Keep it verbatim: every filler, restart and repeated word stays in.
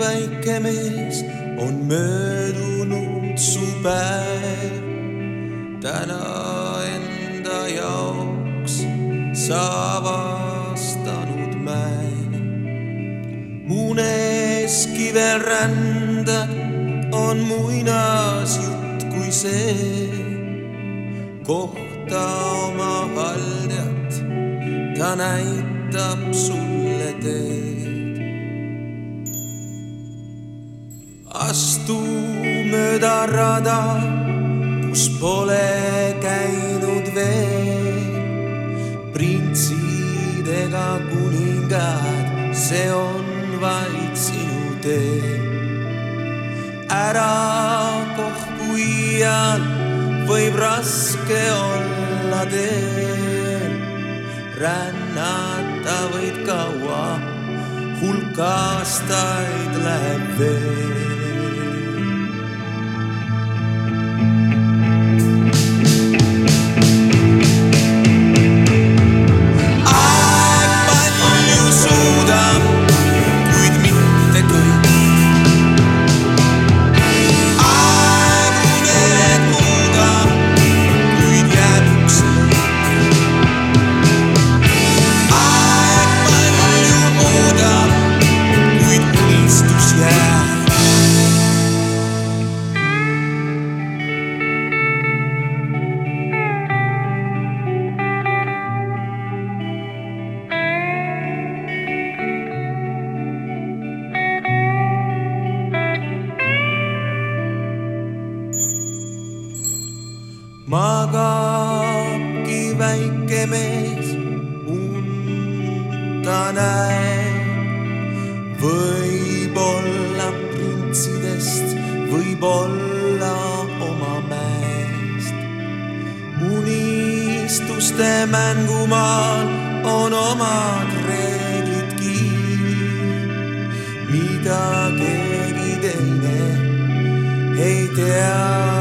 väike mees on möödunud su päev. Täna enda jaoks sa avastanud mäe. Uneski veel rändad on muinasjutt kui see. Kohta oma haldjat, ta näitab sulle teed. Astu mööda rada, kus pole käinud veel. Printsid ega kuningad, see on vaid sinu tee. Ära kohku iial, võib raske olla teel. Rännata võid kaua, hulk aastaid läheb veel. Magabki väike mees, unta näeb. Võib-olla printsidest, võib-olla oma mäest. Unistuste mängumaal on omad reeglidki, mida keegi teine ei tea.